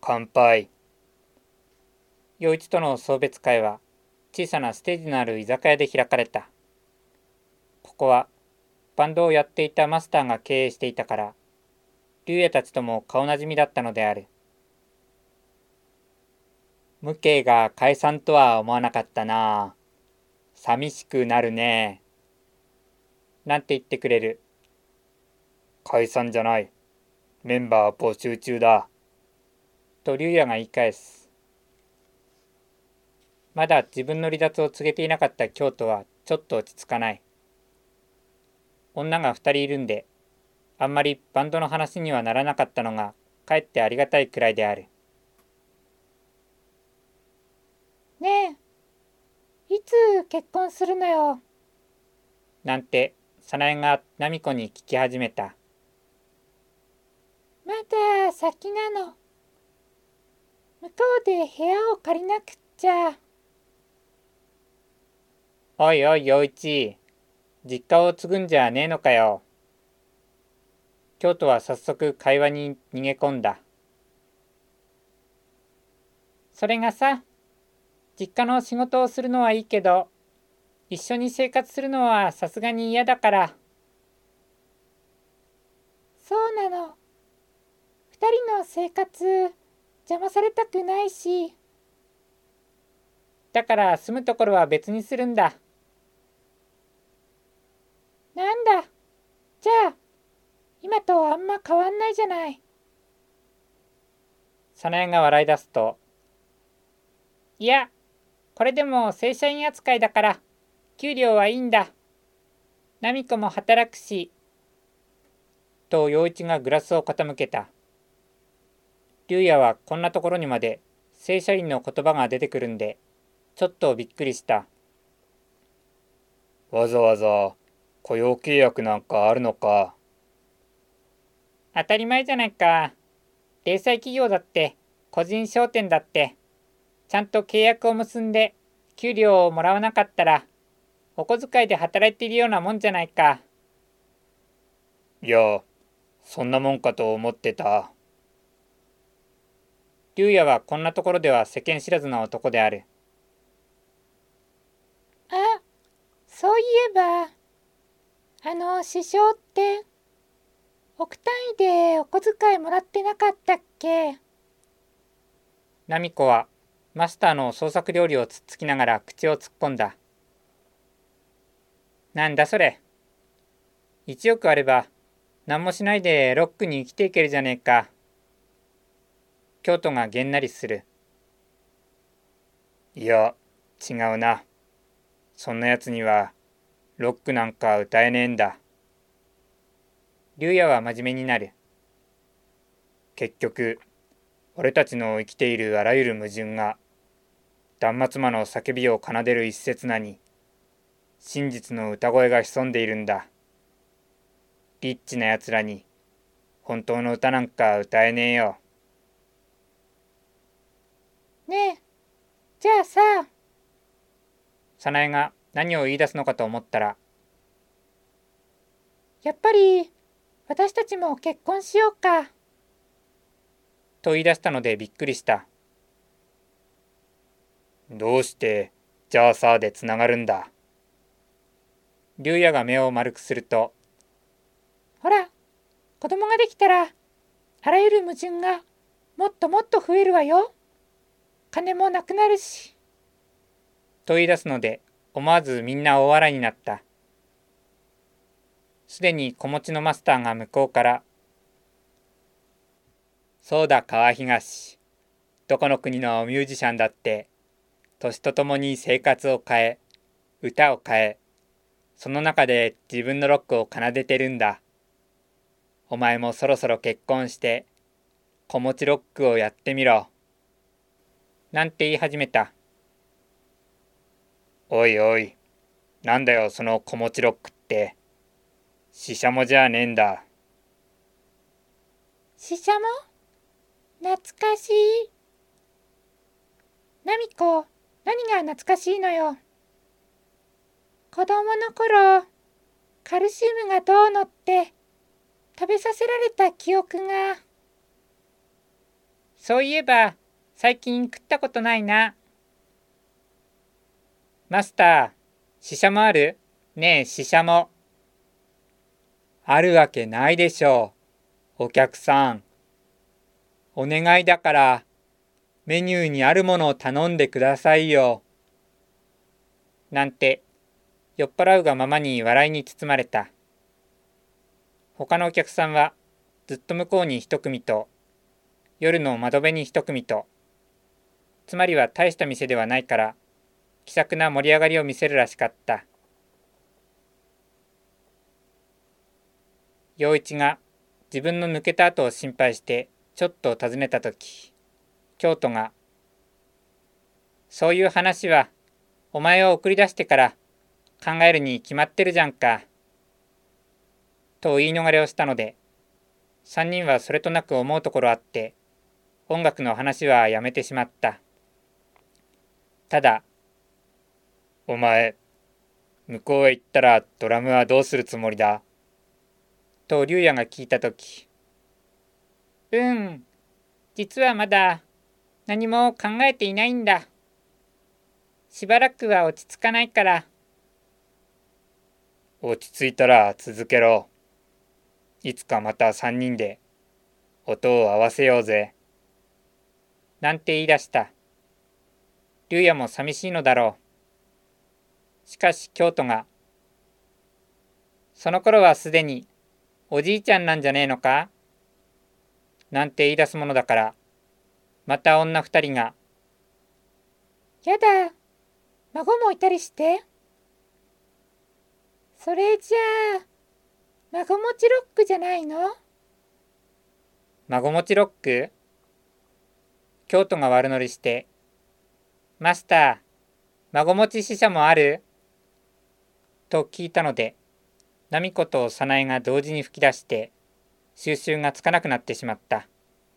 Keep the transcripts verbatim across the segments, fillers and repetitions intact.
乾杯。陽一との送別会は小さなステージのある居酒屋で開かれた。ここはバンドをやっていたマスターが経営していたから、竜也たちとも顔なじみだったのである。無形が解散とは思わなかったな。寂しくなるね。なんて言ってくれる。解散じゃない。メンバー募集中だ。と竜也が言い返す。まだ自分の離脱を告げていなかった京都はちょっと落ち着かない。女が二人いるんで、あんまりバンドの話にはならなかったのがかえってありがたいくらいである。 ねえ、いつ結婚するのよ。 なんて早苗が奈美子に聞き始めた。 まだ先なの。向こうで部屋を借りなくっちゃ。 おいおい陽一、実家を継ぐんじゃねえのかよ。京都は早速会話に逃げ込んだ。それがさ、実家の仕事をするのはいいけど、一緒に生活するのはさすがに嫌だから。 そうなの。二人の生活邪魔されたくないし。 だから住むところは別にするんだ。 なんだ。じゃあ、今とあんま変わんないじゃない。 早苗が笑い出すと、いや、これでも正社員扱いだから、給料はいいんだ。奈美子も働くし。と陽一がグラスを傾けた。竜也はこんなところにまで正社員の言葉が出てくるんで、ちょっとびっくりした。わざわざ雇用契約なんかあるのか。当たり前じゃないか。零細企業だって、個人商店だって、ちゃんと契約を結んで、給料をもらわなかったら、お小遣いで働いているようなもんじゃないか。いや、そんなもんかと思ってた。竜也はこんなところでは世間知らずな男である。 あ、そういえば、あの師匠って、億単位でお小遣いもらってなかったっけ？ 奈美子はマスターの創作料理をつっつきながら口を突っ込んだ。なんだそれ。いちおくあれば何もしないでロックに生きていけるじゃねえか。京都がげんなりする。いや、違うな。そんなやつにはロックなんか歌えねえんだ。竜也は真面目になる。結局、俺たちの生きているあらゆる矛盾が、断末魔の叫びを奏でる一刹那に、真実の歌声が潜んでいるんだ。リッチなやつらに、本当の歌なんか歌えねえよ。 ねえ、じゃあさ、 早苗が何を言い出すのかと思ったら、 やっぱり私たちも結婚しようか。 と言い出したのでびっくりした。どうして、じゃあさでつながるんだ。竜也が目を丸くすると、 ほら、子供ができたら、あらゆる矛盾がもっともっと増えるわよ。金もなくなるし。 と言い出すので、思わずみんな大笑いになった。すでに子持ちのマスターが向こうから、そうだ川東、どこの国のミュージシャンだって、年とともに生活を変え、歌を変え、その中で自分のロックを奏でてるんだ。お前もそろそろ結婚して、子持ちロックをやってみろ。なんて言い始めた。おいおい、なんだよその子持ちロックって。ししゃもじゃねえんだ。 ししゃも？懐かしい。なみこ、何が懐かしいのよ。子供の頃、カルシウムがどうのって食べさせられた記憶が。 そういえば最近食ったことないな。 マスター、ししゃもある？ねえ、ししゃも。あるわけないでしょう。お客さん。お願いだからメニューにあるものを頼んでくださいよ。なんて酔っ払うがままに笑いに包まれた。他のお客さんはずっと向こうに一組と夜の窓辺に一組と、つまりは大した店ではないから気さくな盛り上がりを見せるらしかった。陽一が自分の抜けた後を心配してちょっと尋ねたとき、京都が「そういう話はお前を送り出してから考えるに決まってるじゃんか」と言い逃れをしたので、三人はそれとなく思うところあって音楽の話はやめてしまった。ただ、お前、向こうへ行ったらドラムはどうするつもりだと龍也が聞いたとき、 うん、実はまだ何も考えていないんだ。しばらくは落ち着かないから。 落ち着いたら続けろ。いつかまた三人で音を合わせようぜ。なんて言い出した。龍也も寂しいのだろう。しかし京都が、その頃はすでにおじいちゃんなんじゃねえのかなんて言い出すものだから、また女二人が、 やだ、孫もいたりして。それじゃあ、孫持ちロックじゃないの？ 孫持ちロック？京都が悪乗りして、マスター、孫持ち死者もある？と聞いたので、波子と早苗が同時に吹き出して、収拾がつかなくなってしまった。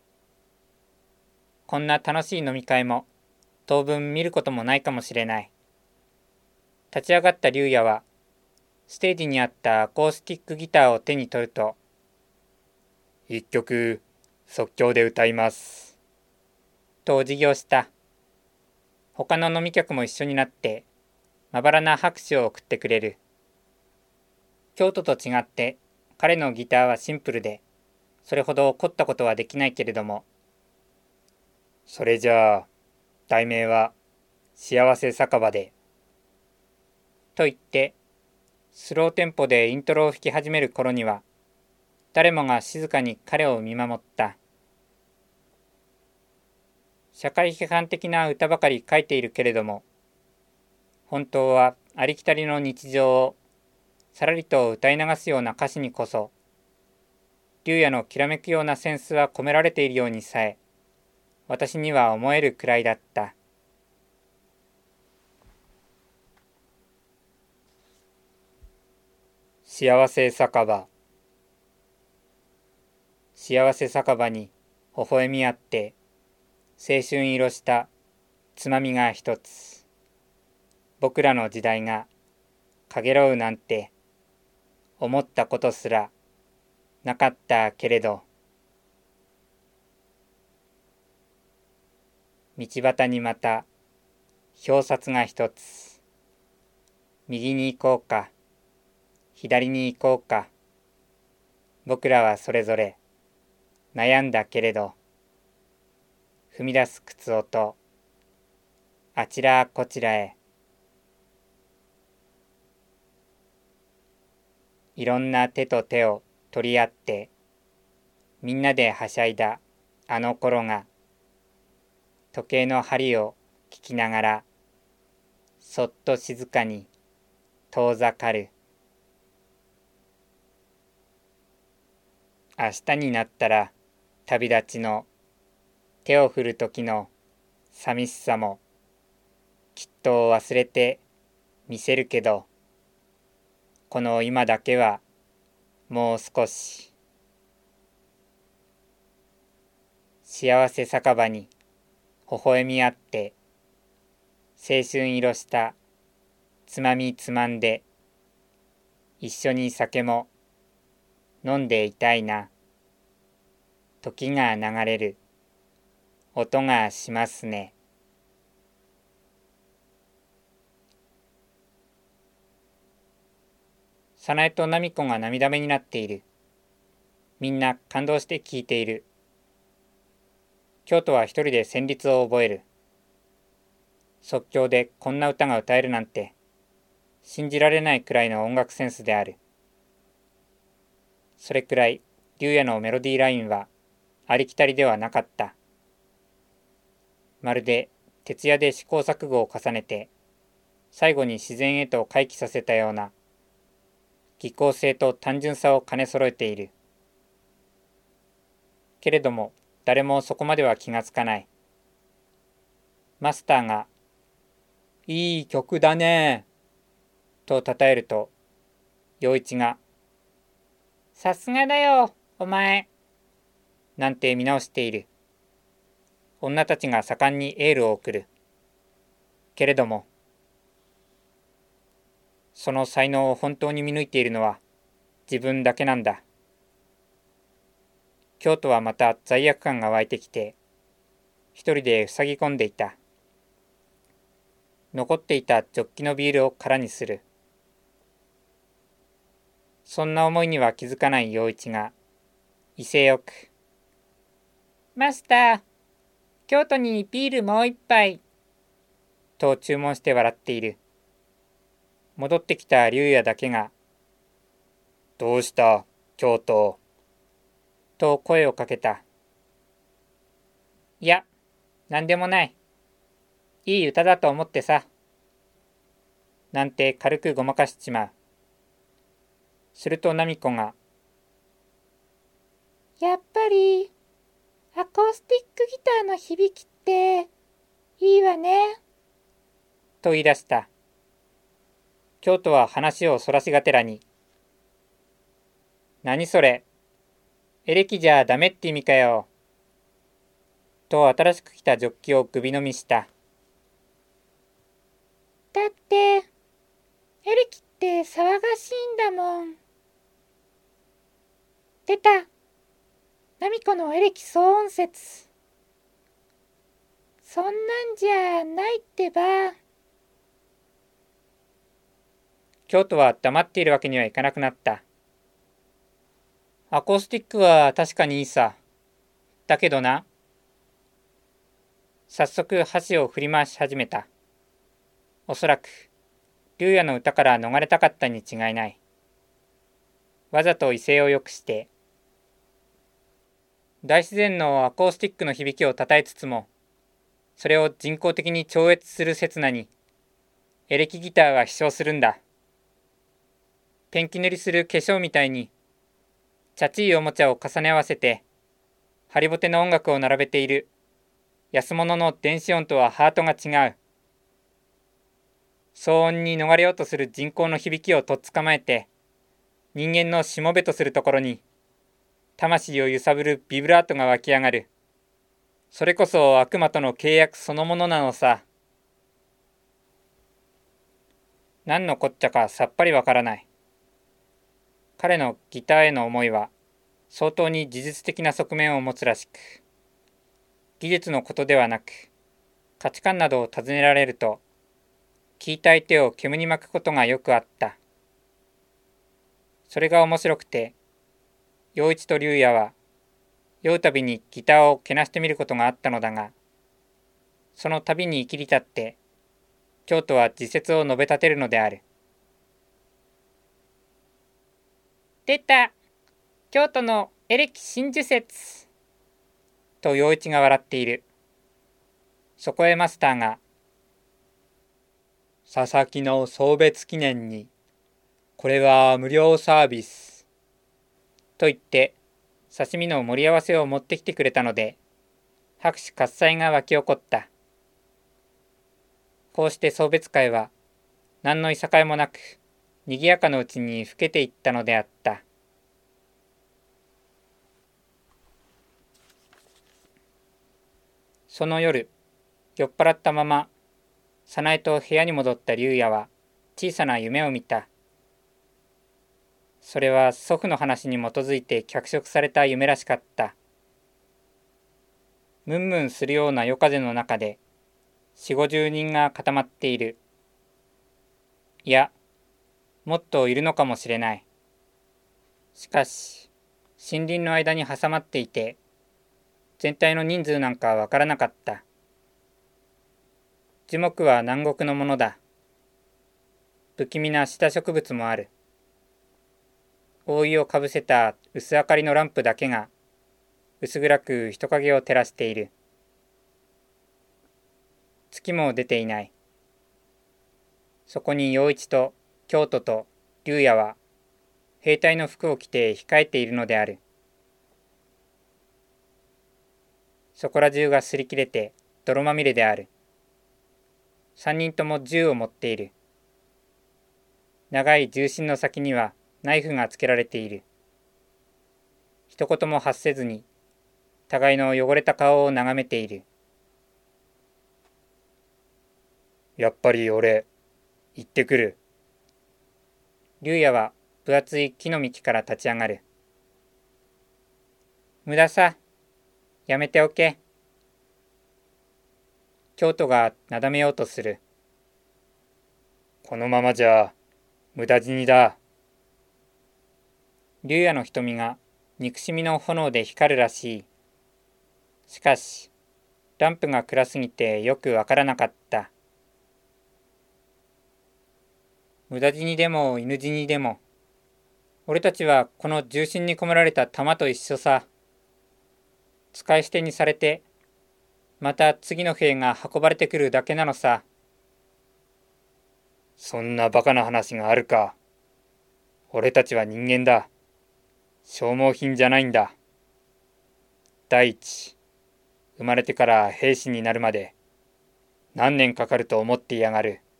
こんな楽しい飲み会も、当分見ることもないかもしれない。立ち上がった龍也は、ステージにあったアコースティックギターを手に取ると、一曲即興で歌います。とお辞儀をした。他の飲み客も一緒になって、まばらな拍手を送ってくれる。京都と違って、彼のギターはシンプルで、それほど凝ったことはできないけれども、それじゃあ、題名は幸せ酒場で。と言って、スローテンポでイントロを弾き始める頃には、誰もが静かに彼を見守った。社会批判的な歌ばかり書いているけれども、本当はありきたりの日常をさらりと歌い流すような歌詞にこそ、龍也のきらめくようなセンスは込められているようにさえ、私には思えるくらいだった。幸せ酒場。幸せ酒場に微笑みあって、青春色したつまみが一つ。僕らの時代がかげろうなんて思ったことすらなかったけれど、道端にまた表札が一つ。右に行こうか、左に行こうか。僕らはそれぞれ悩んだけれど、踏み出す靴音、あちらこちらへ。いろんな手と手を取り合って、みんなではしゃいだあの頃が、時計の針を聞きながら、そっと静かに遠ざかる。明日になったら旅立ちの手を振る時の寂しさもきっと忘れてみせるけど、この今だけはもう少し。幸せ酒場に微笑みあって、青春色したつまみつまんで、一緒に酒も飲んでいたいな。時が流れる。 音がしますね。早苗と奈美子が涙目になっている。みんな感動して聞いている。京都は一人で旋律を覚える。即興でこんな歌が歌えるなんて信じられないくらいの音楽センスである。それくらい竜也のメロディーラインはありきたりではなかった。まるで徹夜で試行錯誤を重ねて最後に自然へと回帰させたような技巧性と単純さを兼ね揃えている。けれども誰もそこまでは気がつかない。マスターがいい曲だねと称えると、陽一がさすがだよお前なんて見直している。女たちが盛んにエールを送る。けれどもその才能を本当に見抜いているのは自分だけなんだ。京都はまた罪悪感が湧いてきて一人で塞ぎ込んでいた。残っていたジョッキのビールを空にする。そんな思いには気づかない陽一が威勢よくマスター、京都にビールもう一杯と注文して笑っている。戻ってきた竜也だけがどうした京都と声をかけた。 いや、なんでもない。いい歌だと思ってさ。 なんて軽くごまかしちまう。すると奈美子がやっぱりアコースティックギターの響きっていいわねと言い出した。京都は話をそらしがてらに何それエレキじゃダメって意味かよと新しく来たジョッキを首飲みした。 だってエレキって騒がしいんだもん。出た奈美子のエレキ騒音説。そんなんじゃないってば。 京都は黙っているわけにはいかなくなった。アコースティックは確かにいいさ。だけどな。早速箸を振り回し始めた。おそらく竜也の歌から逃れたかったに違いない。わざと威勢を良くして大自然のアコースティックの響きをたたえつつも、それを人工的に超越する刹那にエレキギターは飛翔するんだ。ペンキ塗りする化粧みたいにチャチいおもちゃを重ね合わせてハリボテの音楽を並べている安物の電子音とはハートが違う。騒音に逃れようとする人工の響きをとっ捕まえて人間のしもべとするところに魂を揺さぶるビブラートが湧き上がる。それこそ悪魔との契約そのものなのさ。何のこっちゃかさっぱりわからない。彼のギターへの思いは相当に事実的な側面を持つらしく、技術のことではなく価値観などを尋ねられると聞いた相手を煙に巻くことがよくあった。それが面白くて陽一と竜也は酔うたびにギターをけなしてみることがあったのだが、その度に生きり立って京都は自説を述べ立てるのである。 出た京都のエレキ真珠説と陽一が笑っている。そこへマスターが佐々木の送別記念にこれは無料サービスと言って刺身の盛り合わせを持ってきてくれたので拍手喝采が沸き起こった。こうして送別会は何のいさかいもなくにぎやかのうちに更けていったのであった。その夜酔っ払ったまま早苗と部屋に戻った竜也は小さな夢を見た。それは祖父の話に基づいて脚色された夢らしかった。 ムンムンするような夜風の中で四五十人が固まっている。いや、もっといるのかもしれない。しかし、森林の間に挟まっていて、全体の人数なんかわからなかった。樹木は南国のものだ。不気味なシダ植物もある。覆いをかぶせた薄明かりのランプだけが薄暗く人影を照らしている。月も出ていない。そこに陽一と京都と龍也は兵隊の服を着て控えているのである。そこら中が擦り切れて泥まみれである。三人とも銃を持っている。長い銃身の先にはナイフがつけられている。一言も発せずに互いの汚れた顔を眺めている。やっぱり俺、行ってくる。龍也は分厚い木の幹から立ち上がる。無駄さ、やめておけ。京都がなだめようとする。このままじゃ無駄死にだ。龍也の瞳が憎しみの炎で光るらしい。しかし、ランプが暗すぎてよくわからなかった。無駄死にでも犬死にでも、俺たちはこの重心に込められた弾と一緒さ。使い捨てにされて、また次の兵が運ばれてくるだけなのさ。そんなバカな話があるか。俺たちは人間だ。消耗品じゃないんだ。第一、生まれてから兵士になるまで何年かかると思っていやがる。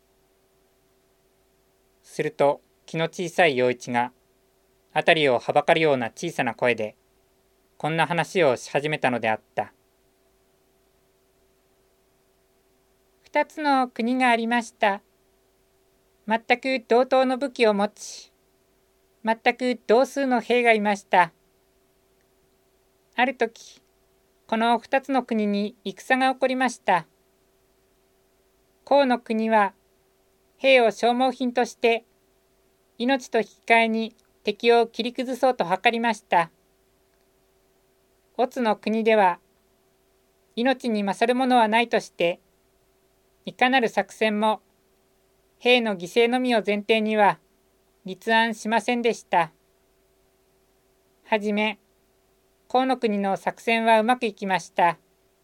すると気の小さい陽一が辺りをはばかるような小さな声でこんな話をし始めたのであった。 二つの国がありました。全く同等の武器を持ち、全く同数の兵がいました。ある時、この二つの国に戦が起こりました。項の国は兵を消耗品として命と引き換えに敵を切り崩そうと図りました。乙の国では命に勝るものはないとしていかなる作戦も兵の犠牲のみを前提には立案しませんでした。はじめ項の国の作戦はうまくいきました。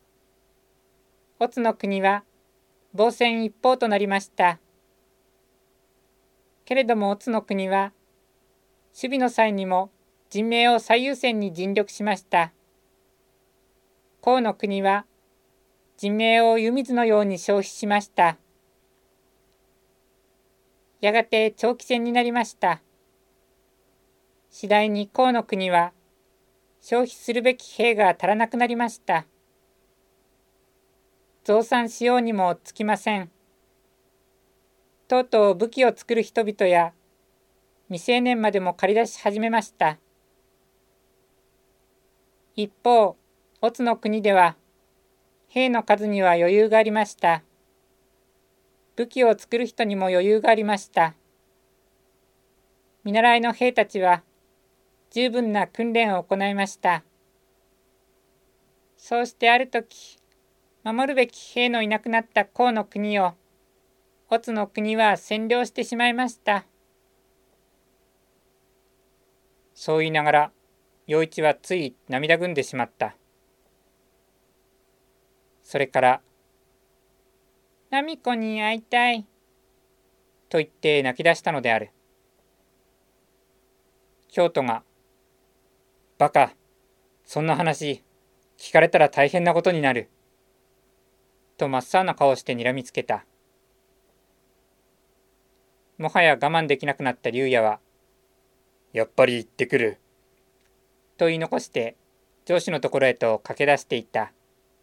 乙の国は防戦一方となりました。けれども乙の国は守備の際にも人命を最優先に尽力しました。項の国は人命を湯水のように消費しました。やがて長期戦になりました。次第に項の国は消費するべき兵が足らなくなりました。増産しようにもつきません。とうとう武器を作る人々や未成年までも借り出し始めました。一方、乙の国では兵の数には余裕がありました。武器を作る人にも余裕がありました。見習いの兵たちは十分な訓練を行いました。そうしてある時、守るべき兵のいなくなった項の国を乙の国は占領してしまいました。 そう言いながら陽一はつい涙ぐんでしまった。それから 「ナミコに会いたい」 と言って泣き出したのである。京都が「バカ、そんな話聞かれたら大変なことになる」と真っ青な顔をしてにらみつけた。もはや我慢できなくなった龍也は「やっぱり行ってくる」と言い残して上司のところへと駆け出していった。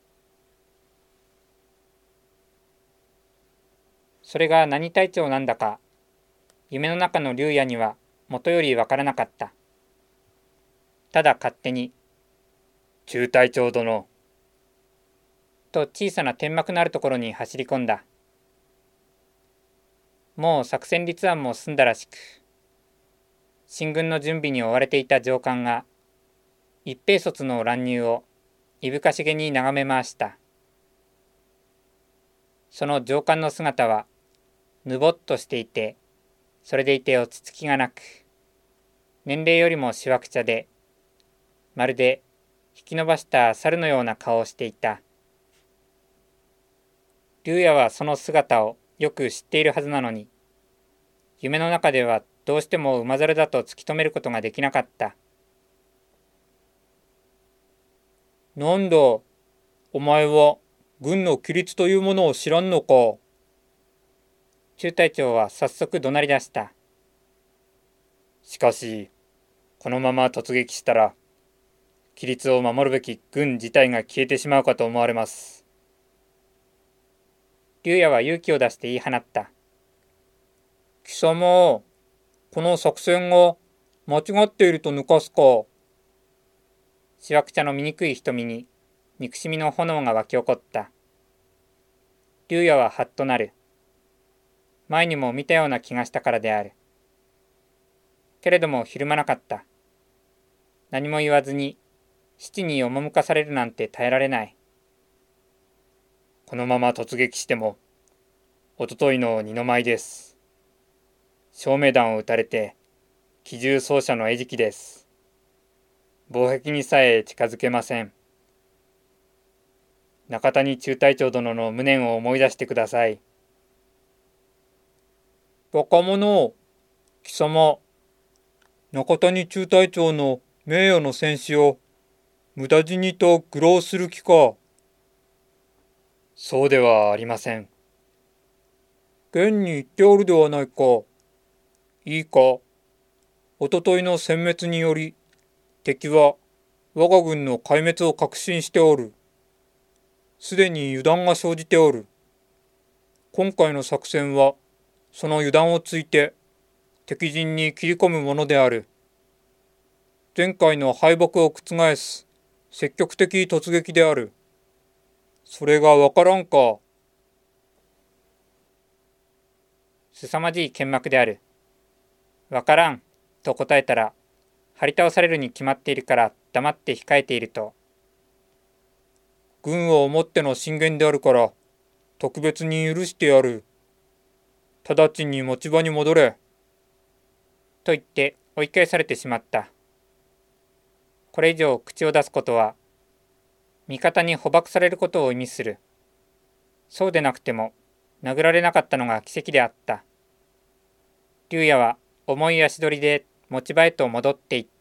それが何隊長なんだか夢の中の龍也にはもとよりわからなかった。ただ勝手に「中隊長殿、 と小さな天幕のあるところに走り込んだ。もう作戦立案も済んだらしく、進軍の準備に追われていた上官が一兵卒の乱入をいぶかしげに眺め回した。その上官の姿はぬぼっとしていて、それでいて落ち着きがなく、年齢よりもしわくちゃで、まるで引き伸ばした猿のような顔をしていた。竜也はその姿をよく知っているはずなのに、夢の中ではどうしても馬猿だと突き止めることができなかった。なんだ、お前は軍の規律というものを知らんのか。中隊長は早速怒鳴り出した。しかし、このまま突撃したら、規律を守るべき軍自体が消えてしまうかと思われます。竜也は勇気を出して言い放った。貴様、この作戦が間違っていると抜かすか。しわくちゃの醜い瞳に憎しみの炎が湧き起こった。竜也はハッとなる。前にも見たような気がしたからである。けれどもひるまなかった。何も言わずに七に赴かされるなんて耐えられない。このまま突撃しても、おとといの二の舞です。照明弾を撃たれて、機銃掃射の餌食です。防壁にさえ近づけません。中谷中隊長殿の無念を思い出してください。若者、貴様、中谷中隊長の名誉の戦死を無駄死にと愚弄する気か。そうではありません。現に言っておるではないか。いいか。おとといの殲滅により、敵は我が軍の壊滅を確信しておる。すでに油断が生じておる。今回の作戦は、その油断をついて、敵陣に切り込むものである。前回の敗北を覆す、積極的突撃である。それがわからんか。凄まじい剣幕である。わからん、と答えたら、張り倒されるに決まっているから黙って控えていると。軍を思っての進言であるから、特別に許してやる。直ちに持ち場に戻れ。と言って追い返されてしまった。これ以上口を出すことは、味方に捕獲されることを意味する。そうでなくても、殴られなかったのが奇跡であった。竜也は重い足取りで持ち場へと戻っていった。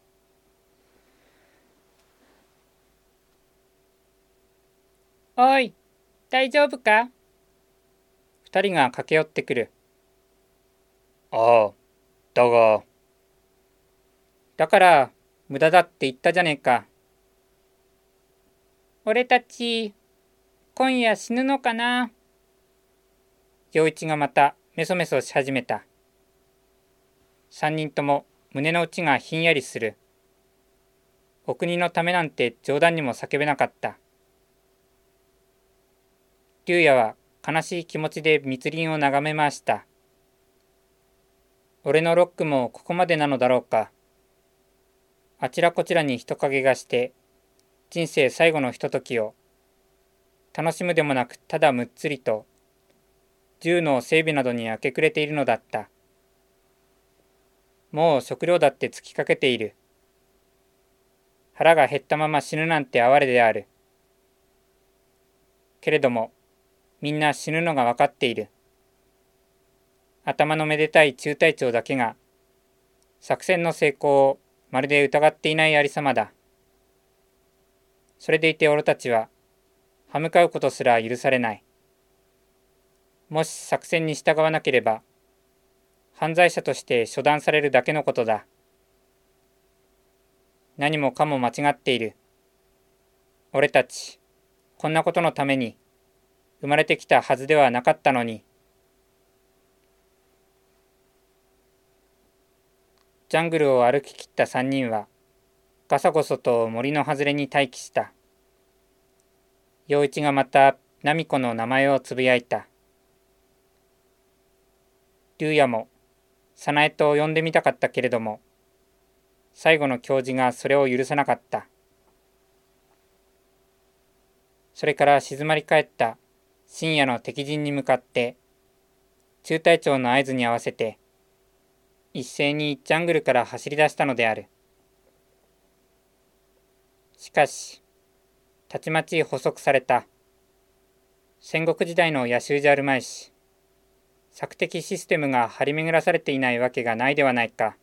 おい、大丈夫か。 二人が駆け寄ってくる。ああ、だが。だから、無駄だって言ったじゃねえか。 俺たち、今夜死ぬのかな。 陽一がまたメソメソし始めた。三人とも胸の内がひんやりする。お国のためなんて冗談にも叫べなかった。竜也は悲しい気持ちで密林を眺めました。俺のロックもここまでなのだろうか。あちらこちらに人影がして、人生最後のひとときを、楽しむでもなくただむっつりと、銃の整備などに明け暮れているのだった。もう食料だって尽きかけている。腹が減ったまま死ぬなんて哀れである。けれども、みんな死ぬのが分かっている。頭のめでたい中隊長だけが、作戦の成功をまるで疑っていないありさまだ。それでいて俺たちは、歯向かうことすら許されない。もし作戦に従わなければ、犯罪者として処断されるだけのことだ。何もかも間違っている。俺たち、こんなことのために、生まれてきたはずではなかったのに。ジャングルを歩き切った三人は、ガサゴソと森の外れに待機した。 陽一がまたナミコの名前をつぶやいた。竜也も早苗と呼んでみたかったけれども、最後の教授がそれを許さなかった。それから静まり返った深夜の敵陣に向かって、中隊長の合図に合わせて、一斉にジャングルから走り出したのである。しかし、たちまち捕捉された。戦国時代の野襲じゃあるまいし、索敵システムが張り巡らされていないわけがないではないか。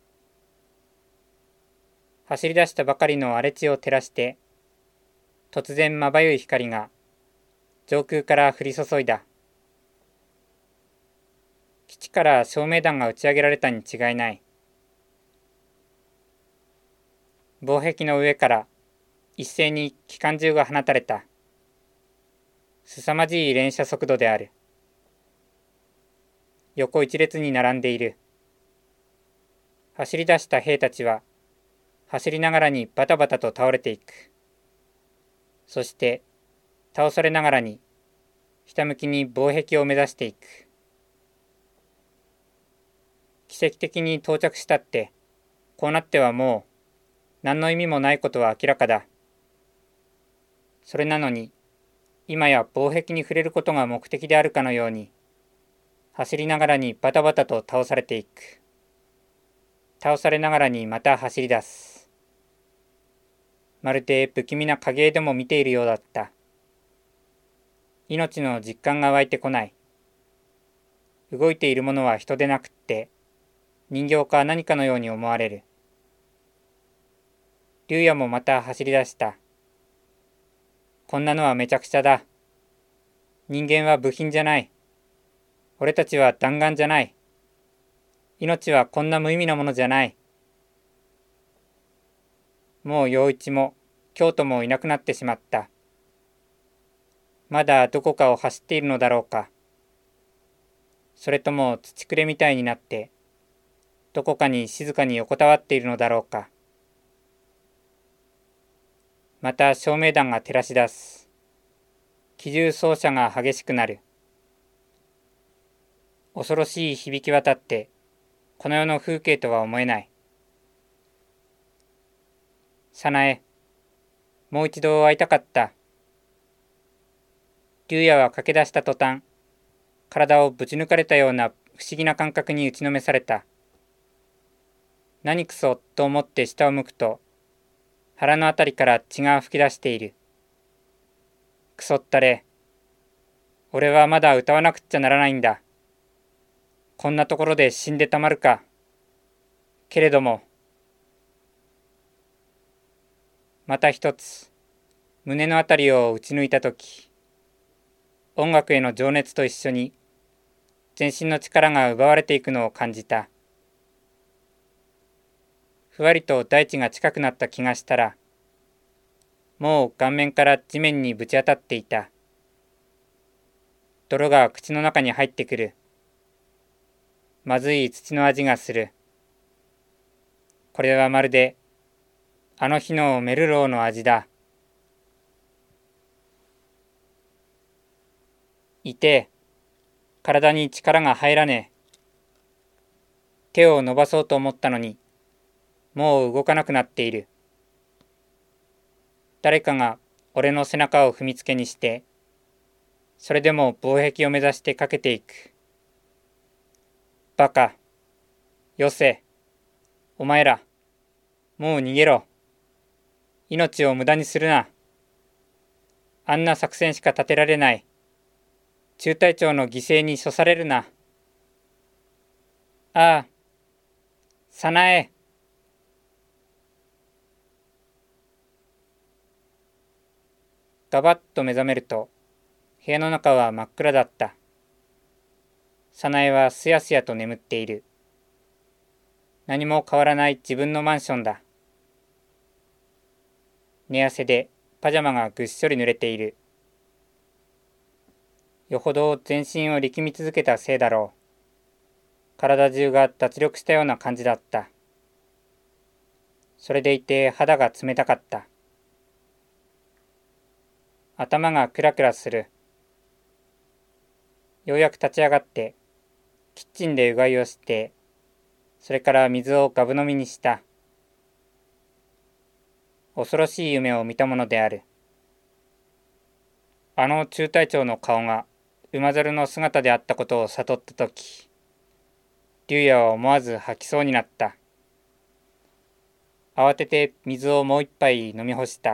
走り出したばかりの荒れ地を照らして、突然まばゆい光が上空から降り注いだ。基地から照明弾が打ち上げられたに違いない。防壁の上から一斉に機関銃が放たれた。凄まじい連射速度である。横一列に並んでいる。走り出した兵たちは走りながらにバタバタと倒れていく。そして倒されながらにひたむきに防壁を目指していく。奇跡的に到着したって、こうなってはもう何の意味もないことは明らかだ。それなのに、今や防壁に触れることが目的であるかのように、走りながらにバタバタと倒されていく。倒されながらにまた走り出す。まるで不気味な影絵でも見ているようだった。命の実感が湧いてこない。動いているものは人でなくって、人形か何かのように思われる。竜也もまた走り出した。こんなのはめちゃくちゃだ。人間は部品じゃない。俺たちは弾丸じゃない。命はこんな無意味なものじゃない。もう陽一も京都もいなくなってしまった。まだどこかを走っているのだろうか。それとも土くれみたいになって、どこかに静かに横たわっているのだろうか。また照明弾が照らし出す。機銃掃射が激しくなる。恐ろしい響き渡って、この世の風景とは思えない。早苗、もう一度会いたかった。竜也は駆け出した途端、体をぶち抜かれたような不思議な感覚に打ちのめされた。何くそと思って下を向くと、腹のあたりから血が噴き出している。くそったれ。俺はまだ歌わなくっちゃならないんだ。こんなところで死んでたまるか。けれども、また一つ、胸のあたりを打ち抜いたとき、音楽への情熱と一緒に、全身の力が奪われていくのを感じた。ふわりと大地が近くなった気がしたら、もう顔面から地面にぶち当たっていた。泥が口の中に入ってくる。まずい土の味がする。これはまるで、あの日のメルローの味だ。いて、体に力が入らねえ。手を伸ばそうと思ったのに、もう動かなくなっている。誰かが俺の背中を踏みつけにして、それでも防壁を目指してかけていく。バカ、よせ、お前ら、もう逃げろ。命を無駄にするな。あんな作戦しか立てられない。中隊長の犠牲に処されるな。ああ、早苗。ガバッと目覚めると、部屋の中は真っ暗だった。早苗はすやすやと眠っている。何も変わらない自分のマンションだ。寝汗でパジャマがぐっしょり濡れている。よほど全身を力み続けたせいだろう。体中が脱力したような感じだった。それでいて肌が冷たかった。 頭がクラクラする。ようやく立ち上がって、キッチンでうがいをして、それから水をガブ飲みにした。恐ろしい夢を見たものである。あの中隊長の顔が馬猿の姿であったことを悟ったとき、竜也は思わず吐きそうになった。慌てて水をもう一杯飲み干した。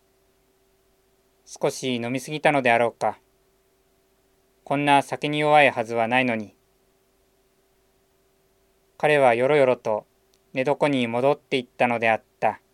少し飲みすぎたのであろうか。こんな酒に弱いはずはないのに。彼はよろよろと寝床に戻っていったのであった。